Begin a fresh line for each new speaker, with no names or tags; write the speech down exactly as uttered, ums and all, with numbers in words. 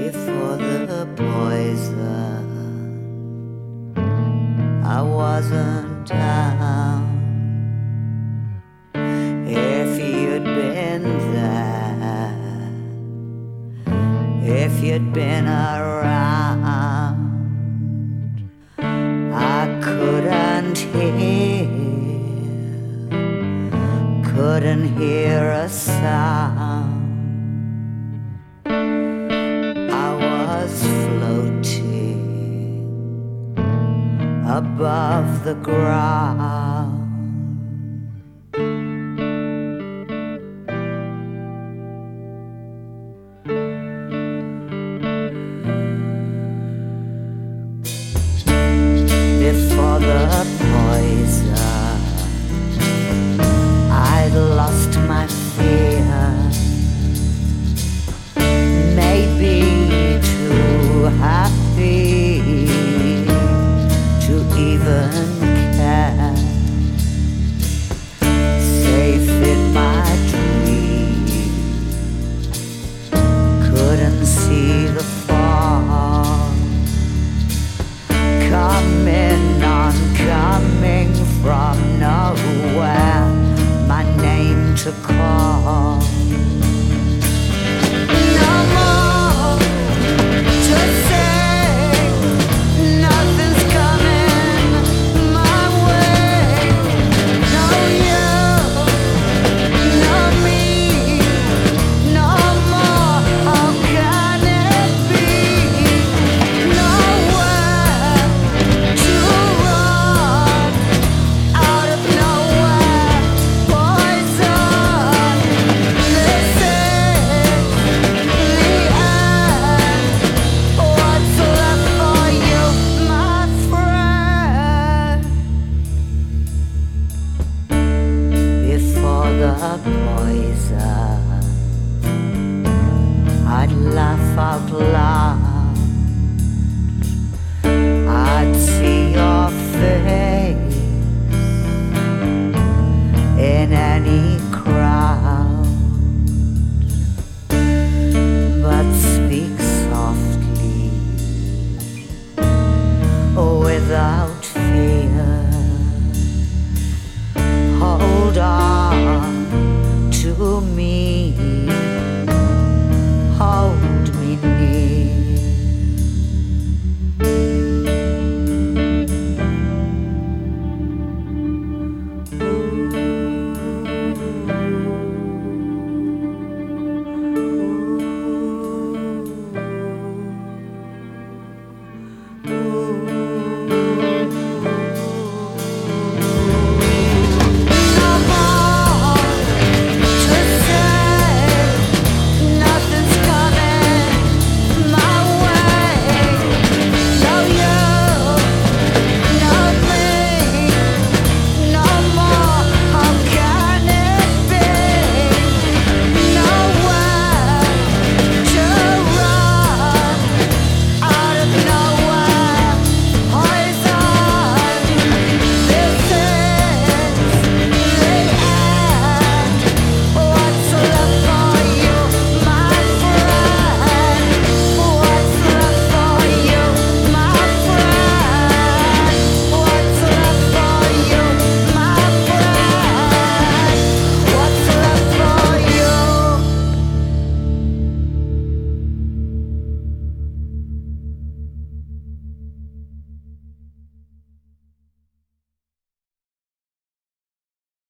before the poison. I wasn't down. If you'd been there, if you'd been around, I couldn't hear, couldn't hear a sound. I was floating above the ground. Before the poison, I'd lost my fear. Maybe too happy to even care. Safe in my dream, couldn't see the fall. Coming on, coming from nowhere, my name to call. No more to say, nothing's coming my way. No you, no me, no more. How can it be? Nowhere to run, out of nowhere, poison. This is the end. What's left for you, my friend? Before the poison, I'd laugh out loud.